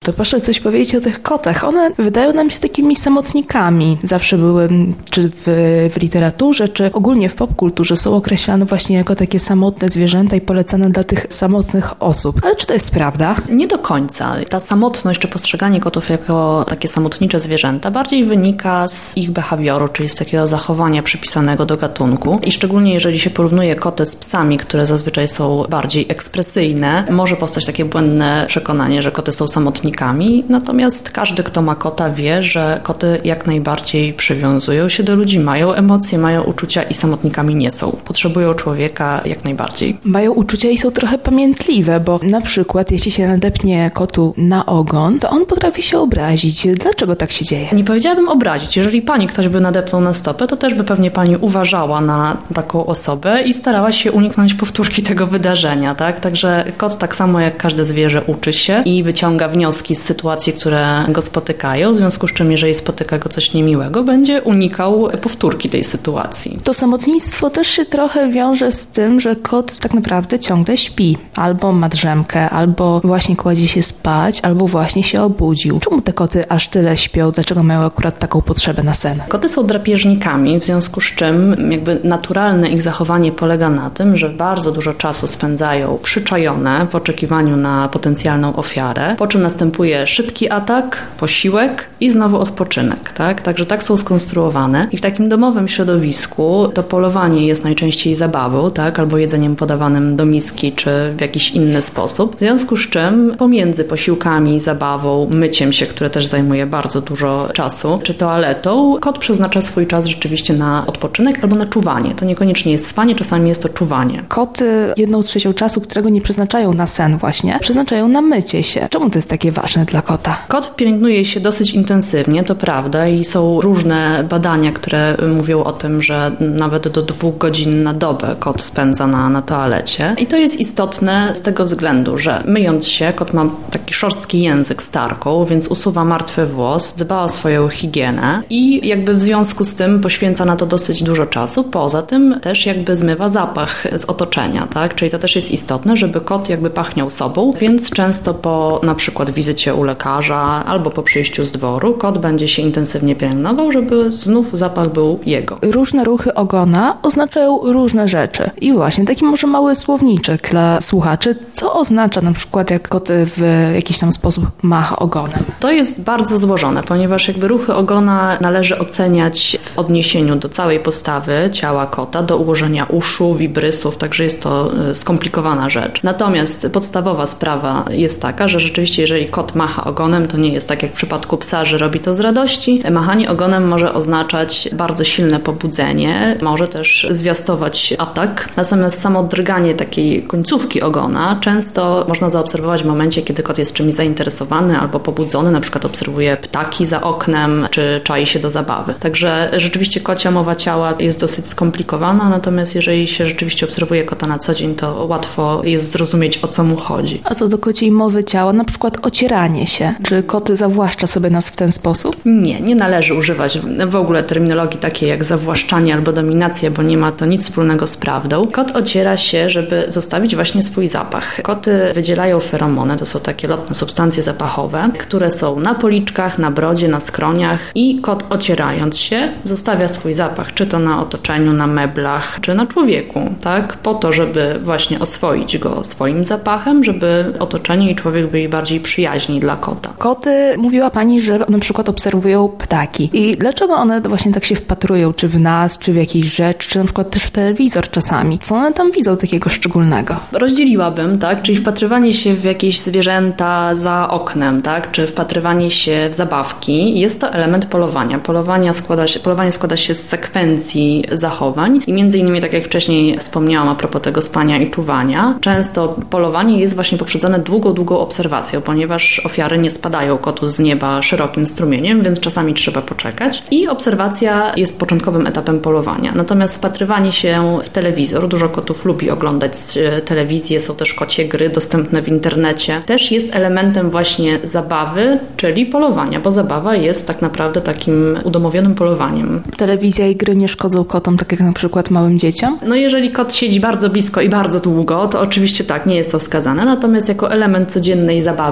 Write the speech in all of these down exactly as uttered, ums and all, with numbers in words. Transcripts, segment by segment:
to proszę coś powiedzieć o tych kotach. One wydają nam się takimi samotnikami. Zawsze były, czy w, w literaturze, czy ogólnie w popkulturze są określane właśnie jako takie samotne zwierzęta i polecane dla tych samotnych osób. Ale czy to jest prawda? Nie do końca. Ta samotność, czy postrzeganie kotów jako takie samotnicze zwierzęta bardziej wynika z ich behawioru, czyli z takiego zachowania przypisanego do gatunku. I szczególnie jeżeli się porównuje koty z psami, które zazwyczaj są bardziej ekspresyjne, może powstać takie błędne przekonanie, że koty są samotnikami. Natomiast każdy, kto ma kota, wie, że koty jak najbardziej przywiązują się do ludzi, mają emocje, mają uczucia i samotnikami nie są. Potrzebują człowieka jak najbardziej. Mają uczucia i są trochę pamiętliwe, bo na przykład jeśli się nadepnie kotu na ogon, to on potrafi się obrazić. Dlaczego tak się dzieje? Nie powiedziałabym obrazić. Jeżeli pani ktoś by nadepnął na stopę, to też by pewnie pani uważała na taką osobę i starała się uniknąć powtórki tego wydarzenia, tak? Także kot tak samo jak każde zwierzę uczy się i wyciąga wnioski z sytuacji, które go spotykają, w związku z czym jeżeli spotyka go coś niemiłego, będzie unikał powtórki tej sytuacji. To samotnictwo też się trochę wiąże z tym, że kot tak naprawdę ciągle śpi. Albo ma drzemkę, albo właśnie kładzie się spać, albo właśnie się obudził. Czemu te koty aż tyle śpią? Dlaczego mają akurat taką potrzebę na sen? Koty są drapieżnikami, w związku z czym jakby naturalne ich zachowanie polega na tym, że bardzo dużo czasu spędzają przyczajone w oczekiwaniu na potencjalną ofiarę, po czym następuje szybki atak, posiłek i znowu odpoczynek, tak? Także tak są skonstruowane i w takim domowym środowisku to polowanie jest najczęściej zabawą, tak? Albo jedzeniem podawanym do miski, czy w jakiś inny sposób. W związku z czym pomiędzy posiłkami, zabawą, myciem się, które też zajmuje bardzo dużo czasu, czy toaletą, kot przeznacza swój czas rzeczywiście na odpoczynek albo na czuwanie. To niekoniecznie jest spanie, czasami jest to czuwanie. Koty jedną trzecią czasu, którego nie przeznaczają na sen właśnie, przeznaczają na mycie się. Czemu to jest takie ważne dla kota? Kot pielęgnuje się dosyć intensywnie, to prawda, i są różne badania, które mówią o tym, że nawet do dwóch godzin na dobę kot spędza na, na toalecie. I to jest istotne z tego względu, że myjąc się, kot ma taki szorstki język starką, więc usuwa martwy włos, dba o swoją higienę i jakby w związku z tym poświęca na to dosyć dużo czasu. Poza tym też jakby zmywa zapach z otoczenia, tak? Czyli to też jest istotne, żeby kot jakby pachniał sobą, więc często po na przykład wizycie u lekarza albo po przyjściu z dworu kot będzie się intensywnie pielęgnował, żeby znów zapach był jego. Różne ruchy ogona oznaczają różne rzeczy. I właśnie taki może mały słowniczek dla słuchaczy. Co oznacza na przykład, jak kot w jakiś tam sposób macha ogonem? To jest bardzo złożone, ponieważ jakby ruchy ogona należy oceniać w odniesieniu do całej postawy ciała kota, do ułożenia uszu, wibrysów, także jest to skomplikowana rzecz. Natomiast podstawowa sprawa jest taka, że rzeczywiście jeżeli kot macha ogonem, to nie jest tak jak w przypadku psa, że robi to z radości. Machanie ogonem może oznaczać bardzo silne pobudzenie, może też zwiastować atak. Natomiast samo drganie takiej końcówki ogona często można zaobserwować w momencie, kiedy kot jest czymś zainteresowany albo pobudzony, na przykład obserwuje ptaki za oknem, czy czai się do zabawy. Także rzeczywiście kocia mowa ciała jest dosyć skomplikowana, natomiast jeżeli się rzeczywiście obserwuje kota na co dzień, to łatwo jest zrozumieć, o co mu chodzi. A co do kociej mowy ciała, na przykład ocieranie się. Czy kot zawłaszcza sobie nas w ten sposób? Nie, nie należy używać w ogóle terminologii takiej jak zawłaszczanie albo dominacja, bo nie ma to nic wspólnego z prawdą. Kot ociera się, żeby zostawić właśnie swój zapach. Koty wydzielają feromony, to są takie lotne substancje zapachowe, które są na policzkach, na brodzie, na skroniach i kot ocierając się zostawia swój zapach, czy to na otoczeniu, na meblach, czy na człowieku, tak? Po to, żeby właśnie oswoić go swoim zapachem, żeby otoczenie i człowiek byli bardziej przyjaźni dla kota. Koty, mówiła pani, że na przykład obserwują ptaki. I dlaczego one właśnie tak się wpatrują, czy w nas, czy w jakieś rzeczy, czy na przykład też w telewizor czasami? Co one tam widzą takiego szczególnego? Rozdzieliłabym, tak? Czyli wpatrywanie się w jakieś zwierzęta za oknem, tak? Czy wpatrywanie się w zabawki. Jest to element polowania. Polowania składa się, polowanie składa się z sekwencji zachowań i między innymi, tak jak wcześniej wspomniałam a propos tego spania i czuwania, często polowanie jest właśnie poprzedzone długą, długą obserwacją, ponieważ ofiary nie spadają kotu z nieba szerokim strumieniem, więc czasami trzeba poczekać i obserwacja jest początkowym etapem polowania. Natomiast wpatrywanie się w telewizor, dużo kotów lubi oglądać telewizję, są też kocie gry dostępne w internecie, też jest elementem właśnie zabawy, czyli polowania, bo zabawa jest tak naprawdę takim udomowionym polowaniem. Telewizja i gry nie szkodzą kotom, tak jak na przykład małym dzieciom? No jeżeli kot siedzi bardzo blisko i bardzo długo, to oczywiście tak, nie jest to wskazane, natomiast jako element codziennej zabawy, czyli powiedzmy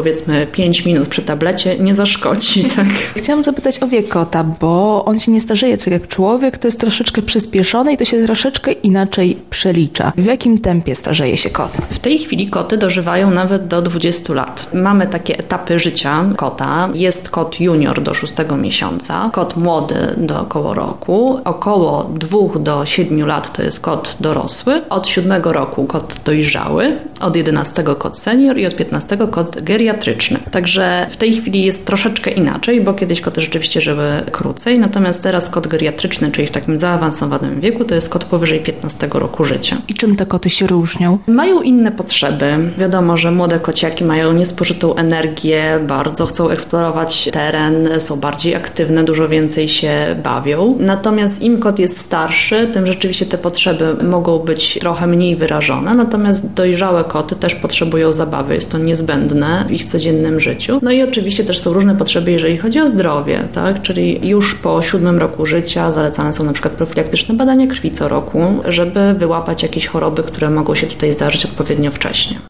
powiedzmy pięć minut przy tablecie nie zaszkodzi, tak? Chciałam zapytać o wiek kota, bo on się nie starzeje tak jak człowiek, to jest troszeczkę przyspieszone i to się troszeczkę inaczej przelicza. W jakim tempie starzeje się kot? W tej chwili koty dożywają nawet do dwudziestu lat. Mamy takie etapy życia kota. Jest kot junior do szóstego miesiąca, kot młody do około roku, około dwóch do siedmiu lat to jest kot dorosły, od siódmego roku kot dojrzały, od jedenastego kot senior i od piętnastego kot geriatryczny. Także w tej chwili jest troszeczkę inaczej, bo kiedyś koty rzeczywiście żyły krócej, natomiast teraz kot geriatryczny, czyli w takim zaawansowanym wieku, to jest kot powyżej piętnastego roku życia. I czym te koty się różnią? Mają inne potrzeby. Wiadomo, że młode kociaki mają niespożytą energię, bardzo chcą eksplorować teren, są bardziej aktywne, dużo więcej się bawią. Natomiast im kot jest starszy, tym rzeczywiście te potrzeby mogą być trochę mniej wyrażone, natomiast dojrzałe koty też potrzebują zabawy, jest to niezbędne w ich codziennym życiu. No i oczywiście też są różne potrzeby, jeżeli chodzi o zdrowie, tak? Czyli już po siódmym roku życia zalecane są na przykład profilaktyczne badania krwi co roku, żeby wyłapać jakieś choroby, które mogą się tutaj zdarzyć odpowiednio wcześnie.